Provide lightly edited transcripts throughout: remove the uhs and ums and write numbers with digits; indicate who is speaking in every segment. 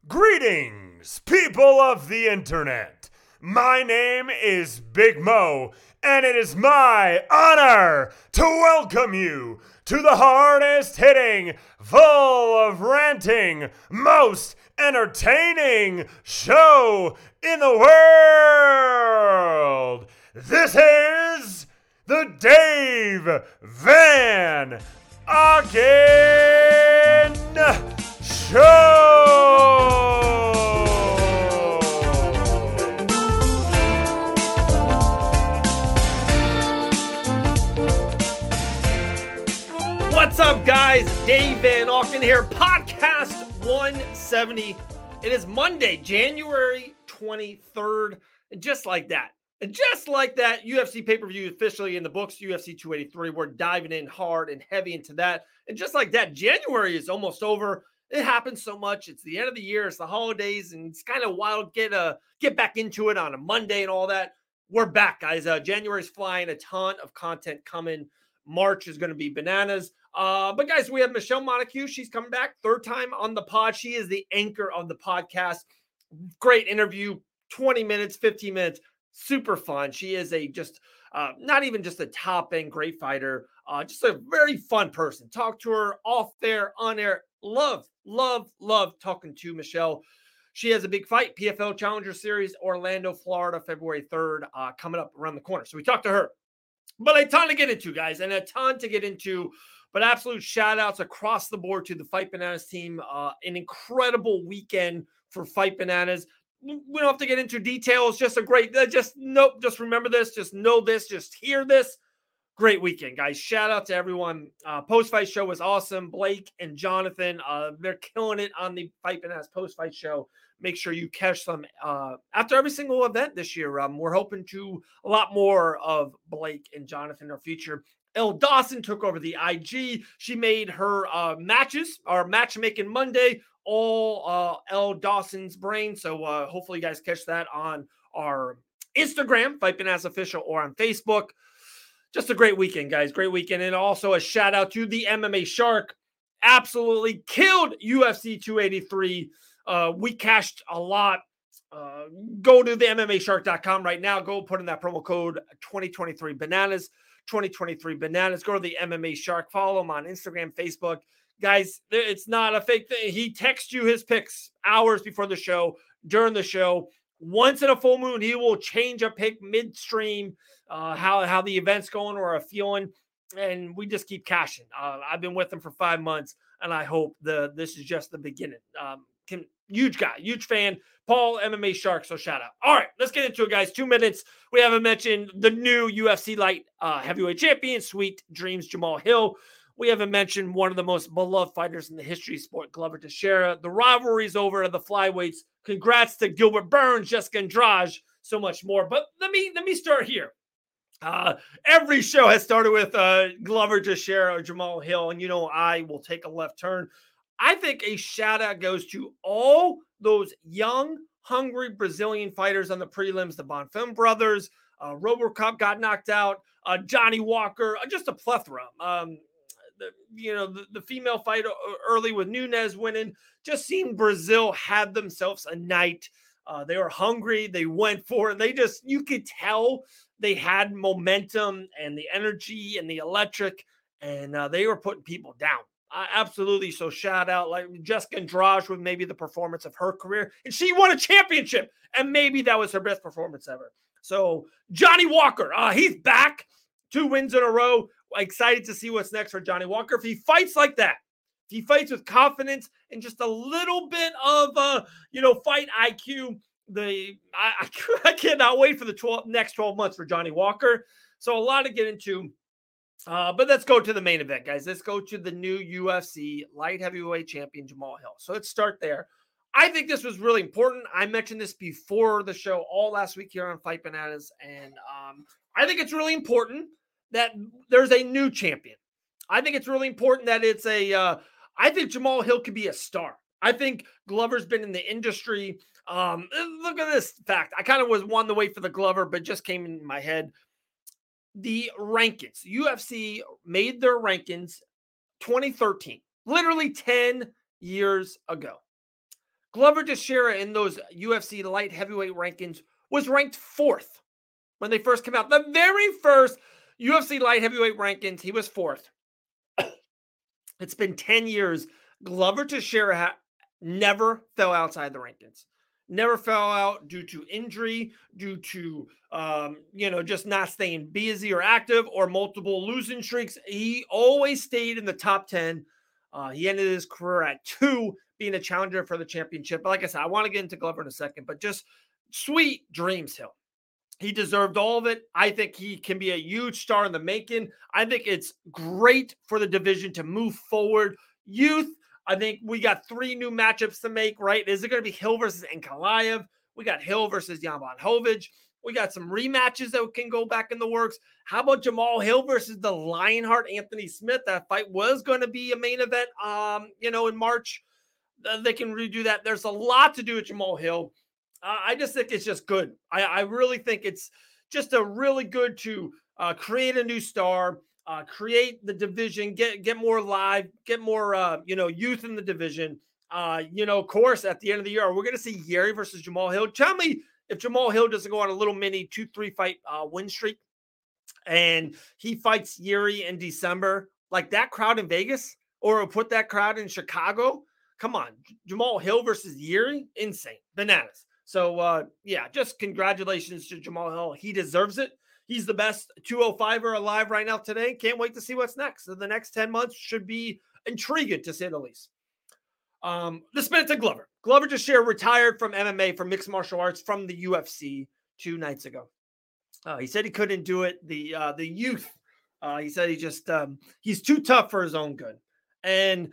Speaker 1: Greetings, people of the internet. My name is Big Mo, and it is my honor to welcome you to the hardest hitting, full of ranting, most entertaining show in the world. This is the Dave Van Auken Show!
Speaker 2: What's up, guys? Dave Van Auken here, podcast 170. It is Monday, January 23rd, and just like that, UFC pay-per-view officially in the books, UFC 283. We're diving in hard and heavy into that. And just like that, January is almost over. It happens so much. It's the end of the year. It's the holidays, and it's kind of wild. Get back into it on a Monday and all that. We're back, guys. January's flying. A ton of content coming. March is going to be bananas. But guys, we have Michelle Montague. She's coming back, third time on the pod. She is the anchor of the podcast. Great interview, 20 minutes, 15 minutes. Super fun. She is not even just a top end great fighter, just a very fun person. Talk to her off there, on air. Love talking to Michelle. She has a big fight, PFL Challenger Series, Orlando, Florida, February 3rd, coming up around the corner. So we talked to her. But a ton to get into, guys, and a ton to get into. But absolute shout outs across the board to the Fight Bananas team. An incredible weekend for Fight Bananas. We don't have to get into details. Just a great, just remember this, just know this, just hear this. Great weekend, guys. Shout out to everyone. Post-fight show was awesome. Blake and Jonathan, they're killing it on the Fight Bananas post-fight show. Make sure you catch them after every single event this year. We're hoping to a lot more of Blake and Jonathan in our future. Elle Dawson took over the IG. She made her matches, our matchmaking Monday, all Elle Dawson's brain. So hopefully you guys catch that on our Instagram, Fight Bananas Official, or on Facebook. Just a great weekend, guys. Great weekend. And also a shout out to the MMA Shark. Absolutely killed UFC 283. We cashed a lot. Go to the MMAshark.com right now. Go put in that promo code 2023 bananas. 2023 bananas. Go to the MMA Shark. Follow him on Instagram, Facebook. Guys, it's not a fake thing. He texts you his picks hours before the show, during the show. Once in a full moon, he will change a pick midstream, how the event's going or a feeling, and we just keep cashing. I've been with him for 5 months, and I hope this is just the beginning. Huge guy, huge fan. Paul, MMA Shark, so shout out. All right, let's get into it, guys. 2 minutes. We haven't mentioned the new UFC light heavyweight champion, Sweet Dreams Jamal Hill. We haven't mentioned one of the most beloved fighters in the history of sport, Glover Teixeira. The rivalry's over at the flyweights. Congrats to Gilbert Burns, Jessica Andrade, so much more. But let me start here. Every show has started with Glover Teixeira or Jamal Hill, and I will take a left turn. I think a shout out goes to all those young, hungry Brazilian fighters on the prelims, the Bonfim brothers, RoboCop got knocked out, Johnny Walker, just a plethora. The female fight early with Nunes winning, just seeing Brazil had themselves a night. They were hungry. They went for it. You could tell they had momentum and the energy and the electric, and they were putting people down. Absolutely. So shout out like Jessica Andrade with maybe the performance of her career, and she won a championship, and maybe that was her best performance ever. So Johnny Walker, he's back, 2 wins in a row. Excited to see what's next for Johnny Walker. If he fights like that, if he fights with confidence and just a little bit of fight IQ, I cannot wait for the next 12 months for Johnny Walker. So a lot to get into. But let's go to the main event, guys. Let's go to the new UFC light heavyweight champion, Jamal Hill. So let's start there. I think this was really important. I mentioned this before the show all last week here on Fight Bananas. And I think it's really important that there's a new champion. I think it's really important that it's I think Jamal Hill could be a star. I think Glover's been in the industry. Look at this fact. I kind of was wanting to wait for the Glover, but just came in my head. The rankings. UFC made their rankings 2013, literally 10 years ago. Glover Teixeira in those UFC light heavyweight rankings was ranked 4th when they first came out. The very first UFC light heavyweight rankings, he was 4th. It's been 10 years. Glover Teixeira never fell outside the rankings. Never fell out due to injury, due to, just not staying busy or active or multiple losing streaks. He always stayed in the top 10. He ended his career at 2, being a challenger for the championship. But like I said, I want to get into Glover in a second, but just sweet dreams, Hill. He deserved all of it. I think he can be a huge star in the making. I think it's great for the division to move forward. Youth, I think we got 3 new matchups to make, right? Is it going to be Hill versus Ankalaev? We got Hill versus Jan Blachowicz. We got some rematches that can go back in the works. How about Jamal Hill versus the Lionheart Anthony Smith? That fight was going to be a main event, in March. They can redo that. There's a lot to do with Jamal Hill. I just think it's just good. I really think it's just a really good to create a new star, create the division, get more live, get more, youth in the division. Of course, at the end of the year, we're going to see Yuri versus Jamal Hill. Tell me if Jamal Hill doesn't go on a little mini 2-3 fight win streak and he fights Yuri in December, like that crowd in Vegas, or put that crowd in Chicago. Come on, Jamal Hill versus Yuri, insane, bananas. So, just congratulations to Jamal Hill. He deserves it. He's the best 205er alive right now today. Can't wait to see what's next. So the next 10 months should be intriguing, to say the least. Let's spin it to Glover. Glover Teixeira retired from MMA, from mixed martial arts, from the UFC 2 nights ago. He said he couldn't do it. The youth, he said he's too tough for his own good. And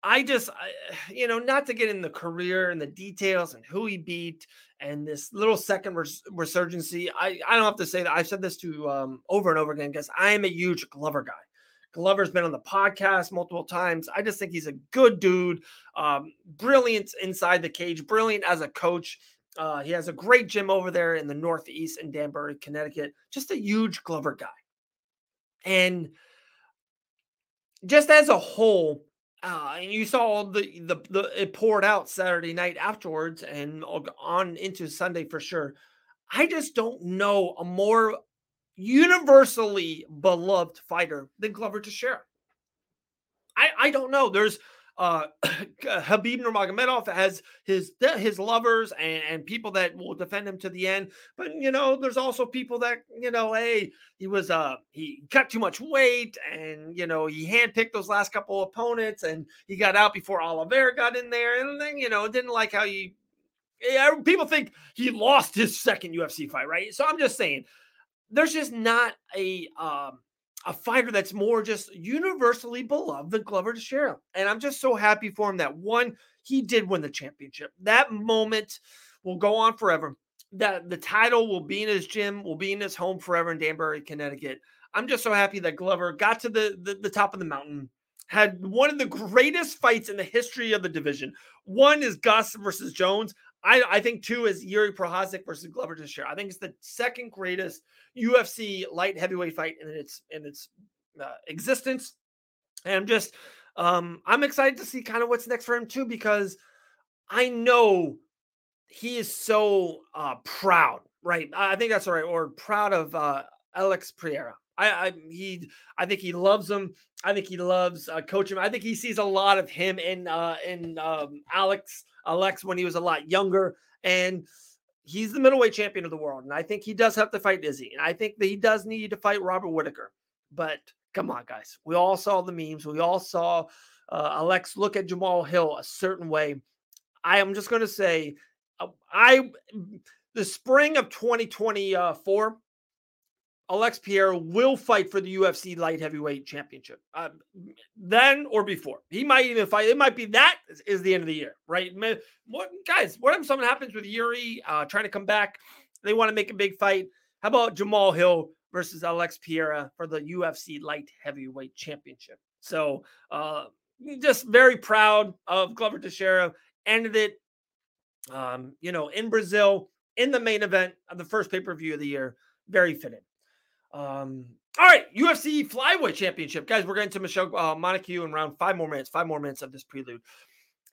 Speaker 2: not to get in the career and the details and who he beat and this little second resurgency, I don't have to say that. I've said this to over and over again because I am a huge Glover guy. Glover's been on the podcast multiple times. I just think he's a good dude, brilliant inside the cage, brilliant as a coach. He has a great gym over there in the Northeast in Danbury, Connecticut. Just a huge Glover guy. And just as a whole, and you saw the it poured out Saturday night afterwards and on into Sunday for sure. I just don't know a more universally beloved fighter than Glover Teixeira. I don't know. There's Khabib Nurmagomedov has his lovers and people that will defend him to the end. But, there's also people that, hey, he cut too much weight and, he handpicked those last couple of opponents and he got out before Oliveira got in there. And then, didn't like how people think he lost his second UFC fight, right? So I'm just saying, there's just not a fighter that's more just universally beloved than Glover Teixeira. And I'm just so happy for him that, one, he did win the championship. That moment will go on forever. That the title will be in his gym, will be in his home forever in Danbury, Connecticut. I'm just so happy that Glover got to the top of the mountain, had one of the greatest fights in the history of the division. One is Gus versus Jones. I think 2 is Yuri Prochazka versus Glover Teixeira. I think it's the second greatest UFC light heavyweight fight in its existence. And I'm excited to see kind of what's next for him too, because I know he is so proud, right? I think that's right, or proud of Alex Pereira. I think he loves him. I think he loves coaching him. I think he sees a lot of him in Alex when he was a lot younger, and he's the middleweight champion of the world. And I think he does have to fight Izzy, and I think that he does need to fight Robert Whittaker. But come on, guys, we all saw the memes. We all saw Alex look at Jamal Hill a certain way. I am just going to say, the spring of 2024. Alex Pereira will fight for the UFC light heavyweight championship. Then or before. He might even fight. It might be that is the end of the year, right? What if something happens with Yuri trying to come back? They want to make a big fight. How about Jamal Hill versus Alex Pereira for the UFC light heavyweight championship? So just very proud of Glover Teixeira. Ended it, in Brazil, in the main event of the first pay-per-view of the year. Very fitting. All right, UFC flyweight championship, guys. We're getting to Michelle Montague in round 5 more minutes of this prelude.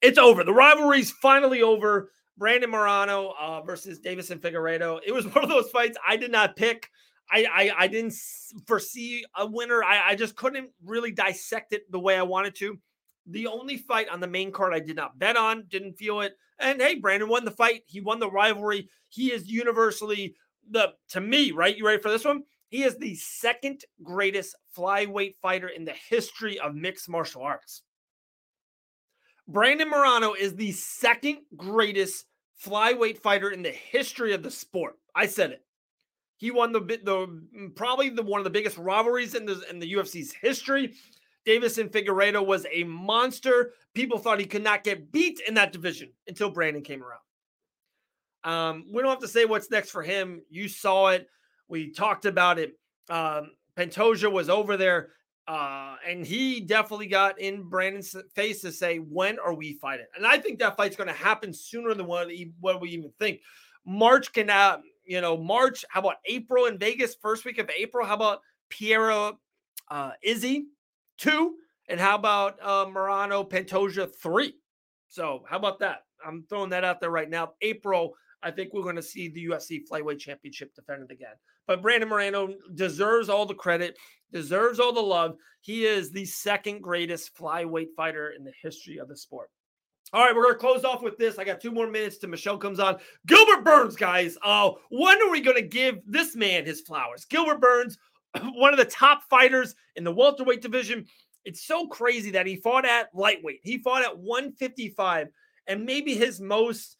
Speaker 2: It's over. The rivalry's finally over. Brandon Morano versus Davison Figueiredo. It was one of those fights I did not pick. I didn't foresee a winner. I just couldn't really dissect it the way I wanted to. The only fight on the main card I did not bet on, didn't feel it. And hey, Brandon won the fight. He won the rivalry. He is universally to me, right? You ready for this one? He is the second greatest flyweight fighter in the history of mixed martial arts. Brandon Morano is the second greatest flyweight fighter in the history of the sport. I said it. He won probably one of the biggest rivalries in the UFC's history. Davison Figueiredo was a monster. People thought he could not get beat in that division until Brandon came around. We don't have to say what's next for him. You saw it. We talked about it. Pantoja was over there. And he definitely got in Brandon's face to say, when are we fighting? And I think that fight's going to happen sooner than what we even think. March, how about April in Vegas, first week of April? How about Piero Izzy 2? And how about Morano Pantoja 3? So how about that? I'm throwing that out there right now. April, I think we're going to see the UFC Flyweight Championship defended again. But Brandon Morano deserves all the credit, deserves all the love. He is the second greatest flyweight fighter in the history of the sport. All right, we're going to close off with this. I got 2 more minutes till Michelle comes on. Gilbert Burns, guys. When are we going to give this man his flowers? Gilbert Burns, one of the top fighters in the welterweight division. It's so crazy that he fought at lightweight. He fought at 155, and maybe his most,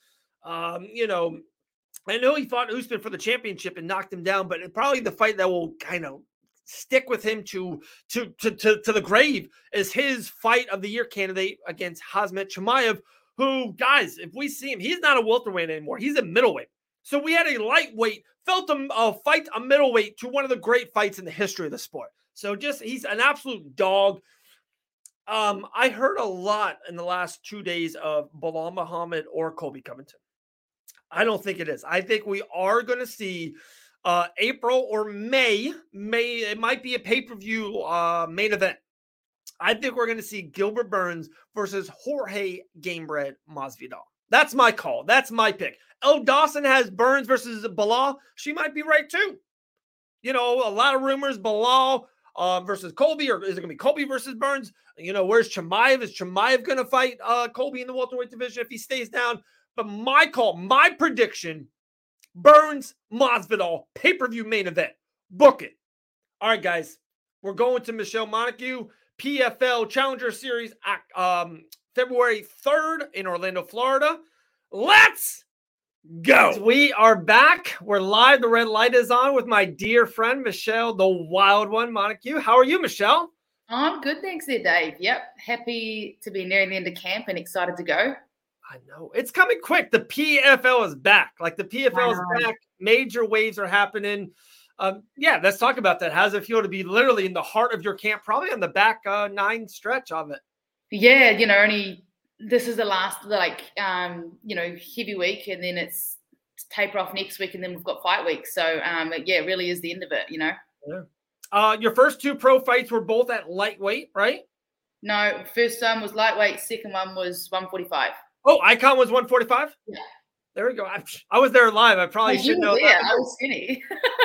Speaker 2: I know he fought Usman for the championship and knocked him down, but probably the fight that will kind of stick with him to the grave is his fight of the year candidate against Khamzat Chimaev, who, guys, if we see him, he's not a welterweight anymore. He's a middleweight. So we had a lightweight fight a middleweight to one of the great fights in the history of the sport. So he's an absolute dog. I heard a lot in the last 2 days of Belal Muhammad or Colby Covington. I don't think it is. I think we are going to see April or May. It might be a pay-per-view main event. I think we're going to see Gilbert Burns versus Jorge Gamebred Masvidal. That's my call. That's my pick. Elle Dawson has Burns versus Belal. She might be right too. A lot of rumors, Belal versus Colby, or is it going to be Colby versus Burns? Where's Chimaev? Is Chimaev going to fight Colby in the welterweight division if he stays down? But my call, my prediction, Burns, Masvidal, pay-per-view main event. Book it. All right, guys. We're going to Michelle Montague, PFL Challenger Series, February 3rd in Orlando, Florida. Let's go. We are back. We're live. The red light is on with my dear friend, Michelle, the wild one, Montague. How are you, Michelle?
Speaker 3: I'm good, thanks there, Dave. Yep. Happy to be nearing the end of camp and excited to go.
Speaker 2: I know. It's coming quick. The PFL is back. The PFL is back. Major waves are happening. Let's talk about that. How does it feel to be literally in the heart of your camp, probably on the back 9 stretch of it?
Speaker 3: Yeah, this is the last, heavy week, and then it's taper off next week, and then we've got fight week. So, it really is the end of it,
Speaker 2: Yeah. Your first 2 pro fights were both at lightweight, right?
Speaker 3: No, first one was lightweight. Second one was 145.
Speaker 2: Oh, Icon was 145?
Speaker 3: Yeah.
Speaker 2: There we go. I was there live. I probably should know.
Speaker 3: Yeah, I was skinny.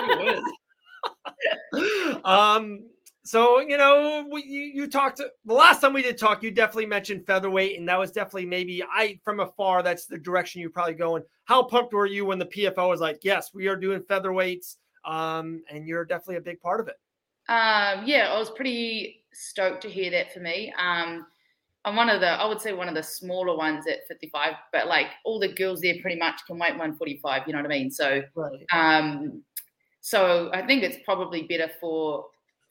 Speaker 2: So, you talked the last time we did talk, you definitely mentioned featherweight, and that was definitely maybe from afar, that's the direction you're probably going. How pumped were you when the PFL was like, yes, we are doing featherweights, and you're definitely a big part of it?
Speaker 3: I was pretty stoked to hear that for me. I'm one of the smaller ones at 55, but all the girls there pretty much can weight 145, you know what I mean? So, right. So I think it's probably better for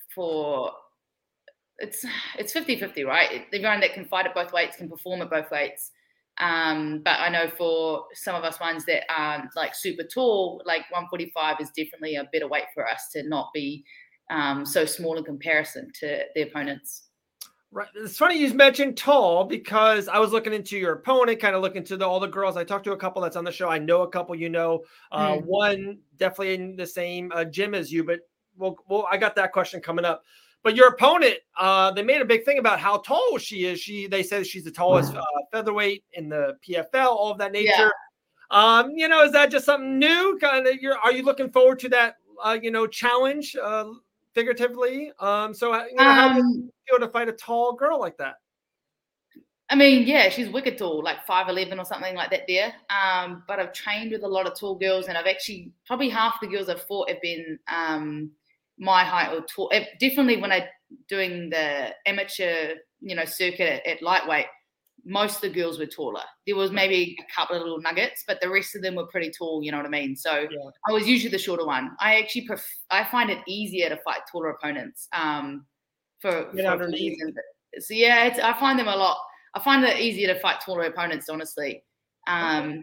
Speaker 3: it's 50-50, right? Everyone that can fight at both weights can perform at both weights. But I know for some of us ones that aren't super tall, 145 is definitely a better weight for us to not be so small in comparison to the opponents.
Speaker 2: Right. It's funny you mentioned tall because I was looking into your opponent, kind of looking to all the girls. I talked to a couple that's on the show. I know a couple, one definitely in the same gym as you, but I got that question coming up. But your opponent, they made a big thing about how tall she is. They said she's the tallest featherweight in the PFL, all of that nature. Yeah. Is that just something new? Are you looking forward to that, challenge, figuratively? How do you feel to fight a tall girl like that?
Speaker 3: I mean, yeah, she's wicked tall, like 5'11" or something like that there. But I've trained with a lot of tall girls, and I've actually, probably half the girls I've fought have been my height or tall. Definitely when I'm doing the amateur, circuit at lightweight, most of the girls were taller. There was maybe a couple of little nuggets, but the rest of them were pretty tall, you know what I mean? So yeah. I was usually the shorter one. I actually I find it easier to fight taller opponents for reason. So yeah, I find them a lot. I find it easier to fight taller opponents, honestly. And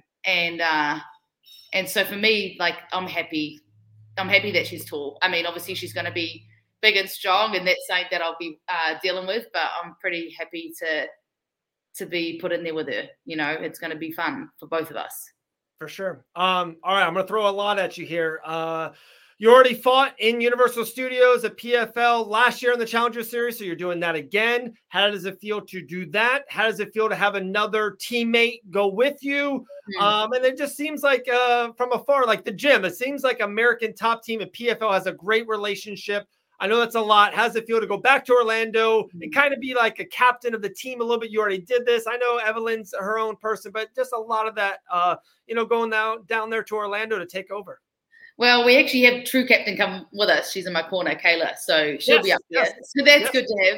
Speaker 3: so for me, like, I'm happy that she's tall. I mean, obviously she's going to be big and strong, and that's something that I'll be dealing with, but I'm pretty happy to be put in there with her. It's going to be fun for both of us.
Speaker 2: For sure. All right, I'm going to throw a lot at you here. You already fought in Universal Studios at PFL last year in the Challenger Series, so you're doing that again. How does it feel to do that? How does it feel to have another teammate go with you? And it just seems like from afar, like the gym, it seems like American Top Team at PFL has a great relationship. I know that's a lot. How does it feel to go back to Orlando and kind of be like a captain of the team a little bit? You already did this. I know Evelyn's her own person, but just a lot of that, going down there to Orlando to take over.
Speaker 3: Well, we actually have true captain come with us. She's in my corner, Kayla. So she'll be up there. So that's good to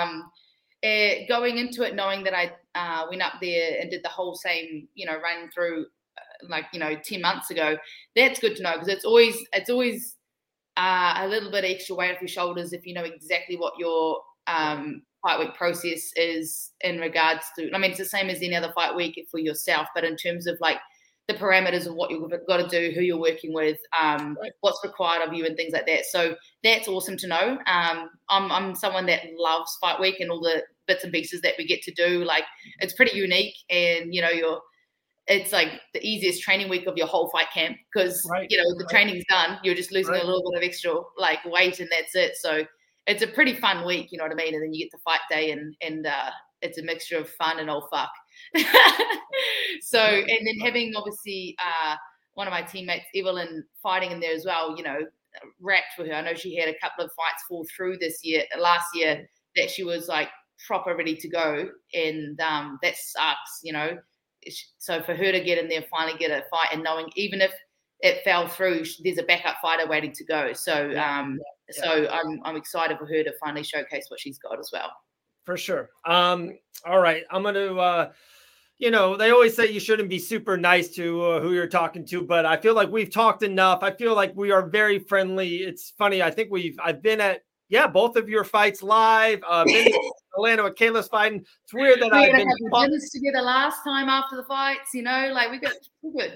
Speaker 3: have. Going into it, knowing that I went up there and did the whole same, run through 10 months ago, that's good to know, because it's always a little bit extra weight off your shoulders if you know exactly what your fight week process is in regards to, I mean, it's the same as any other fight week for yourself, but in terms of like the parameters of what you've got to do, who you're working with, what's required of you and things like that. So that's awesome to know. I'm someone that loves fight week and all the bits and pieces that we get to do. Like, it's pretty unique, and it's like the easiest training week of your whole fight camp, because the training's done. You're just losing a little bit of extra like weight, and that's it. So it's a pretty fun week, you know what I mean? And then you get to fight day, and it's a mixture of fun and old fuck. So, and then having obviously one of my teammates, Evelyn, fighting in there as well, wrapped for her. I know she had a couple of fights fall through last year, that she was like proper ready to go, and that sucks, So for her to get in there, finally get a fight, and knowing even if it fell through, there's a backup fighter waiting to go. So so I'm excited for her to finally showcase what she's got as well.
Speaker 2: For sure. All right, I'm going to, they always say you shouldn't be super nice to who you're talking to, but I feel like we've talked enough. I feel like we are very friendly. It's funny. I think I've been at, both of your fights live. Been in Atlanta with Kayla's fighting. It's weird that I've been
Speaker 3: dinners together last time after the fights, we're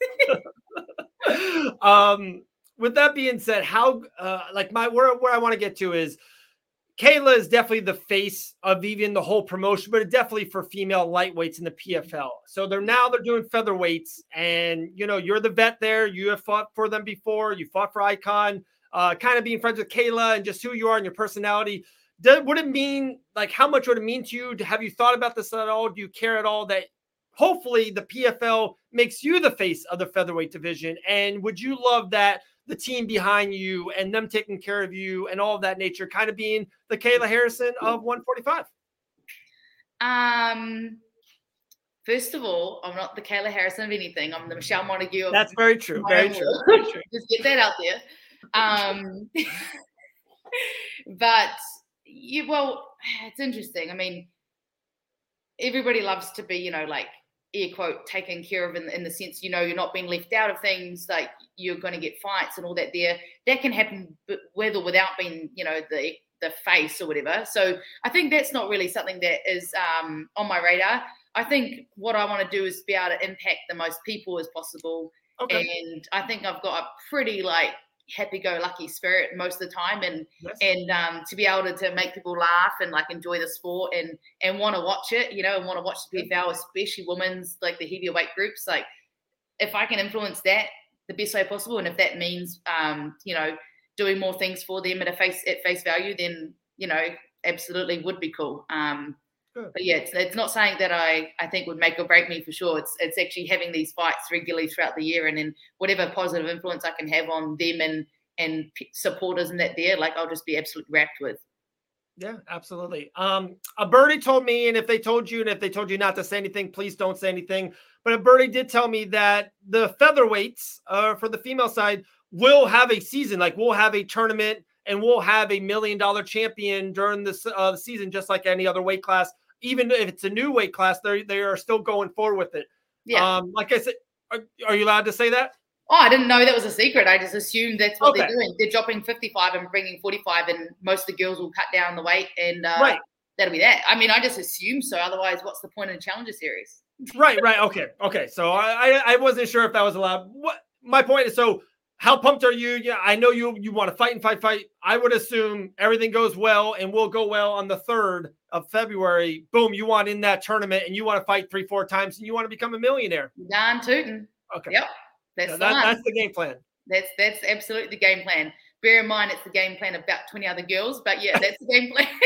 Speaker 2: good. With that being said, how, where I want to get to is, Kayla is definitely the face of even the whole promotion, but definitely for female lightweights in the PFL. So they're doing featherweights, and you're the vet there. You have fought for them before. You fought for Icon. Kind of being friends with Kayla and just who you are and your personality. Would it mean, how much would it mean to you? Have you thought about this at all? Do you care at all that hopefully the PFL makes you the face of the featherweight division? And would you love that the team behind you and them taking care of you and all of that nature kind of being the Kayla Harrison of 145?
Speaker 3: First of all, I'm not the Kayla Harrison of anything. I'm the Michelle Montague.
Speaker 2: That's very true. Very true. Very true.
Speaker 3: Just get that out there. But it's interesting. I mean, everybody loves to be, air quote, taken care of in the sense, you're not being left out of things, like you're going to get fights and all that there. That can happen with or without being, the face or whatever. So I think that's not really something that is on my radar. I think what I want to do is be able to impact the most people as possible. Okay. And I think I've got a pretty happy-go-lucky spirit most of the time, and to be able to make people laugh and enjoy the sport and want to watch it, and want to watch the PFL, especially women's, the heavier weight groups. If I can influence that the best way possible, and if that means doing more things for them at face value, then absolutely would be cool. But yeah, it's not something that I think would make or break me for sure. It's actually having these fights regularly throughout the year, and then whatever positive influence I can have on them and supporters and that there, like I'll just be absolutely wrapped with.
Speaker 2: Yeah, absolutely. A birdie told me, and if they told you not to say anything, please don't say anything. But a birdie did tell me that the featherweights for the female side will have a season, like we'll have a tournament and we'll have $1 million champion during the season, just like any other weight class. Even if it's a new weight class, they are still going forward with it.
Speaker 3: Yeah.
Speaker 2: Like I said, are you allowed to say that?
Speaker 3: Oh, I didn't know that was a secret. I just assumed that's what they're doing. They're dropping 55 and bringing 45, and most of the girls will cut down the weight, and that'll be that. I mean, I just assume so. Otherwise, what's the point in Challenger Series?
Speaker 2: Right. Okay. So I wasn't sure if that was allowed. What my point is, so how pumped are you? Yeah, I know you want to fight. I would assume everything goes well and will go well on the 3rd of February. Boom, you want in that tournament and you want to fight 3-4 times and you want to become a millionaire.
Speaker 3: Darn tootin'.
Speaker 2: Okay.
Speaker 3: Yep. That's
Speaker 2: the game plan.
Speaker 3: That's absolutely the game plan. Bear in mind, it's the game plan of about 20 other girls, but yeah, that's the game plan.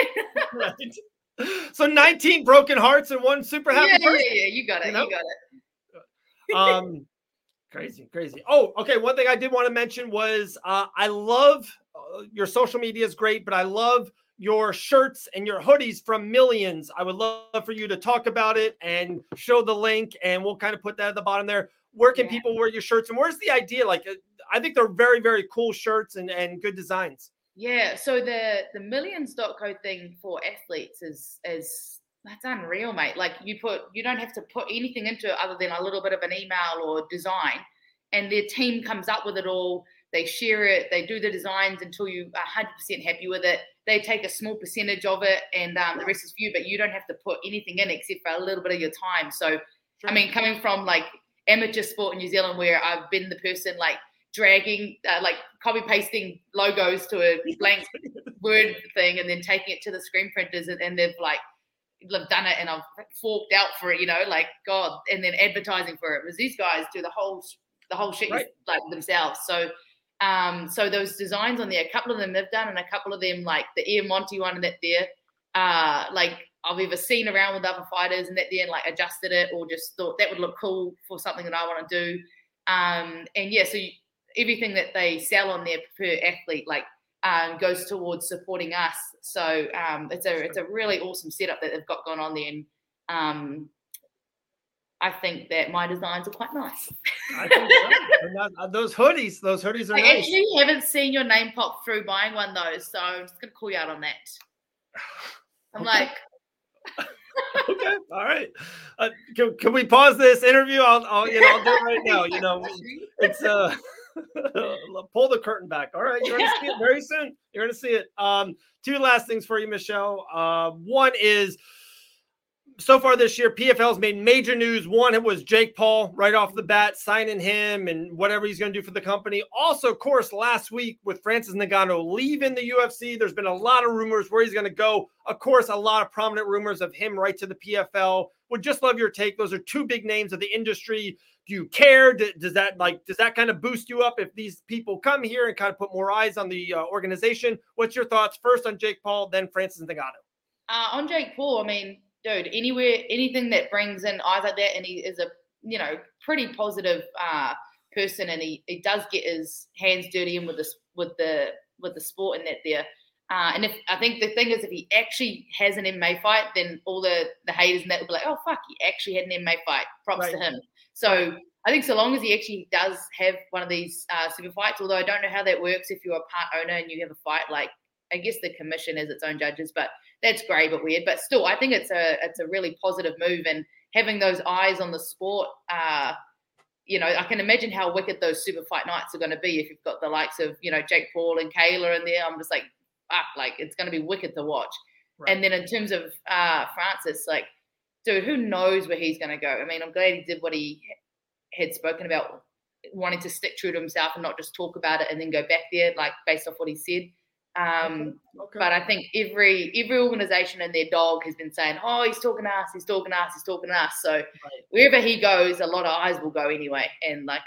Speaker 2: Right. So 19 broken hearts and one super happy person.
Speaker 3: Yeah. You got it.
Speaker 2: You got it. Crazy. Oh, okay. One thing I did want to mention was I love your social media is great, but I love your shirts and your hoodies from Millions. I would love for you to talk about it and show the link, and we'll kind of put that at the bottom there. Where can people wear your shirts, and where's the idea? Like, I think they're very, very cool shirts and good designs.
Speaker 3: Yeah. So the millions.co thing for athletes is that's unreal, mate. Like you don't have to put anything into it other than a little bit of an email or design, and their team comes up with it all. They share it. They do the designs until you are 100% happy with it. They take a small percentage of it, and the rest is for you. But you don't have to put anything in except for a little bit of your time. So, sure. I mean, coming from like amateur sport in New Zealand, where I've been the person like dragging, like copy pasting logos to a blank Word thing, and then taking it to the screen printers, and they've done it, and I've forked out for it, like God, and then advertising for it. Because these guys do the whole shit like themselves. So those designs on there, a couple of them they've done, and a couple of them, like the Ian Monty one and that there, like I've either seen around with other fighters and that there, and like adjusted it, or just thought that would look cool for something that I want to do. And yeah, so everything that they sell on there per athlete, like goes towards supporting us. So it's a really awesome setup that they've got going on there, and I think that my designs are quite nice.
Speaker 2: I think so. Those hoodies are nice.
Speaker 3: I actually haven't seen your name pop through buying one though, so I'm just gonna call you out on that. I'm like,
Speaker 2: okay, all right. Can we pause this interview? I'll do it right now. It's pull the curtain back. All right, you're gonna see it very soon. You're gonna see it. Two last things for you, Michelle. One is, so far this year, PFL's made major news. One, it was Jake Paul right off the bat, signing him and whatever he's going to do for the company. Also, of course, last week with Francis Ngannou leaving the UFC, there's been a lot of rumors where he's going to go. Of course, a lot of prominent rumors of him right to the PFL. Would just love your take. Those are two big names of the industry. Do you care? Does that kind of boost you up if these people come here and kind of put more eyes on the organization? What's your thoughts first on Jake Paul, then Francis Ngannou?
Speaker 3: On Jake Paul, I mean, dude, anything that brings in eyes like that, and he is a pretty positive person, and he does get his hands dirty in with the sport and that there. And I think the thing is, if he actually has an MMA fight, then all the haters and that will be like, oh fuck, he actually had an MMA fight. Props to him. So I think so long as he actually does have one of these super fights, although I don't know how that works if you're a part owner and you have a fight, like I guess the commission has its own judges, but that's grey but weird. But still, I think it's a really positive move, and having those eyes on the sport, I can imagine how wicked those super fight nights are going to be if you've got the likes of, Jake Paul and Kayla in there. I'm just like, fuck, like it's going to be wicked to watch. Right. And then in terms of Francis, like, dude, who knows where he's going to go? I mean, I'm glad he did what he had spoken about, wanting to stick true to himself and not just talk about it and then go back there, like based off what he said. Okay. But I think every organization and their dog has been saying, oh, he's talking to us. So wherever he goes, a lot of eyes will go anyway. And like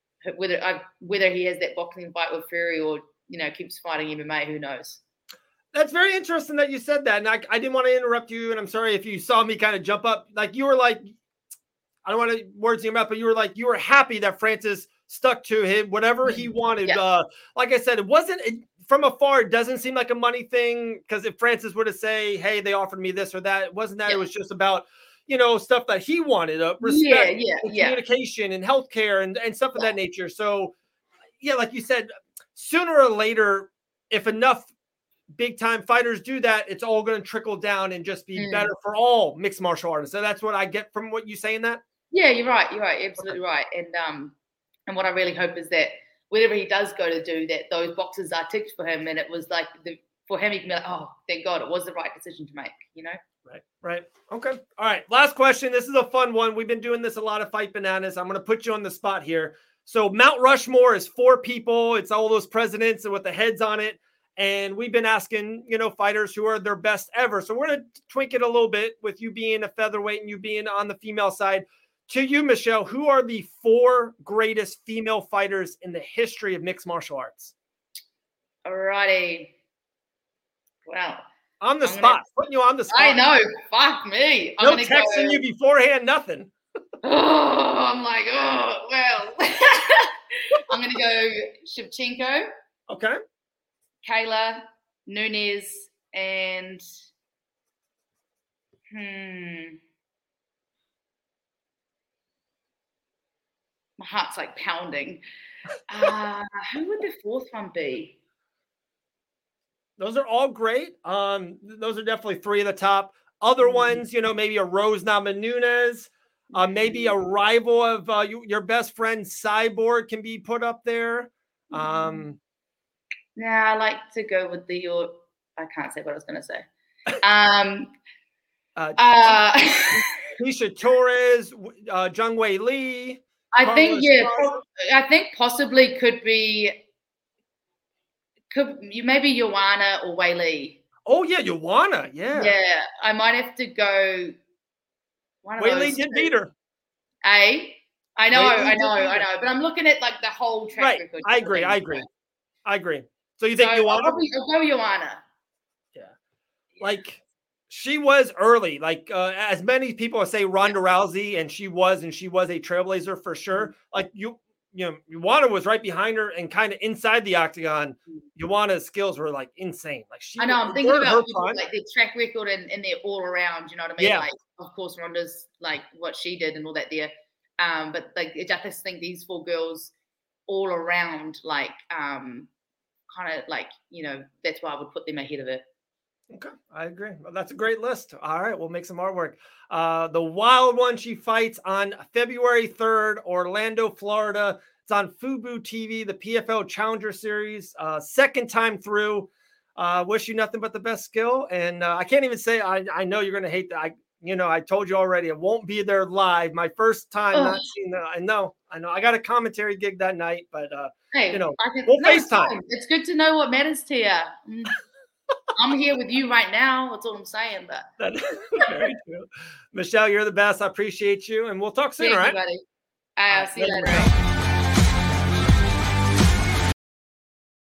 Speaker 3: whether he has that boxing fight with Fury or, keeps fighting MMA, who knows?
Speaker 2: That's very interesting that you said that. And I didn't want to interrupt you. And I'm sorry if you saw me kind of jump up. Like you were like, I don't want to words in your mouth, but you were like, you were happy that Francis stuck to him, whatever he wanted.
Speaker 3: Yeah.
Speaker 2: Like I said, from afar, it doesn't seem like a money thing. Because if Francis were to say, hey, they offered me this or that, it wasn't that. It was just about, stuff that he wanted, respect, communication and healthcare and stuff of that nature. So, like you said, sooner or later, if enough big time fighters do that, it's all going to trickle down and just be better for all mixed martial artists. So that's what I get from what you saying that.
Speaker 3: Yeah, you're right. Absolutely right. And what I really hope is that whatever he does go to do, that those boxes are ticked for him. And it was like for him, he can be like, oh, thank God, it was the right decision to make,
Speaker 2: Right. Okay. All right. Last question. This is a fun one. We've been doing this a lot of Fight Bananas. I'm going to put you on the spot here. So Mount Rushmore is 4 people. It's all those presidents and with the heads on it. And we've been asking, fighters who are their best ever. So we're going to twink it a little bit with you being a featherweight and you being on the female side. To you, Michelle, who are the 4 greatest female fighters in the history of mixed martial arts?
Speaker 3: Alrighty. Well,
Speaker 2: on the spot. Putting you on the spot.
Speaker 3: I know. Fuck me.
Speaker 2: No texting you beforehand, nothing.
Speaker 3: I'm like, well. I'm going to go Shevchenko.
Speaker 2: Okay.
Speaker 3: Kayla, Nunes, and my heart's like pounding. Who would the 4th one be?
Speaker 2: Those are all great. Those are definitely 3 of the top. Other ones, maybe a Rose Namajunas, maybe a rival of your best friend Cyborg can be put up there.
Speaker 3: I like to go with I can't say what I was going to say.
Speaker 2: Keisha Torres, Zhang Wei Li.
Speaker 3: I think possibly could you maybe Joanna or Wei Li.
Speaker 2: Oh yeah, Joanna. Yeah.
Speaker 3: Yeah, I might have to go.
Speaker 2: Wei Li did beat her.
Speaker 3: I know. But I'm looking at like the whole track record.
Speaker 2: I agree. So you think Joanna?
Speaker 3: I'll go Joanna.
Speaker 2: Yeah. Like she was early. Like as many people say Ronda Rousey, and she was a trailblazer for sure. Like Joanna was right behind her and kind of inside the octagon. Joanna's skills were like insane. Like
Speaker 3: I know. I'm thinking about people, like their track record and their all around. You know what I mean?
Speaker 2: Yeah.
Speaker 3: Like of course Ronda's like what she did and all that there. But like I just think these 4 girls all around like kind of like, that's why I would put them ahead of it.
Speaker 2: Okay, I agree. Well, that's a great list. All right, we'll make some artwork. The wild one, she fights on February 3rd, Orlando, Florida. It's on Fubo TV, the PFL Challenger Series. Second time through. Wish you nothing but the best skill. And I can't even say, I know you're going to hate that. I told you already, it won't be there live. My first time not seeing that. I know. I got a commentary gig that night, but
Speaker 3: hey,
Speaker 2: we'll FaceTime.
Speaker 3: It's good to know what matters to you. I'm here with you right now. That's all I'm saying. But
Speaker 2: that's very true. Michelle, you're the best. I appreciate you, and we'll talk soon. All right,
Speaker 3: I'll see you later.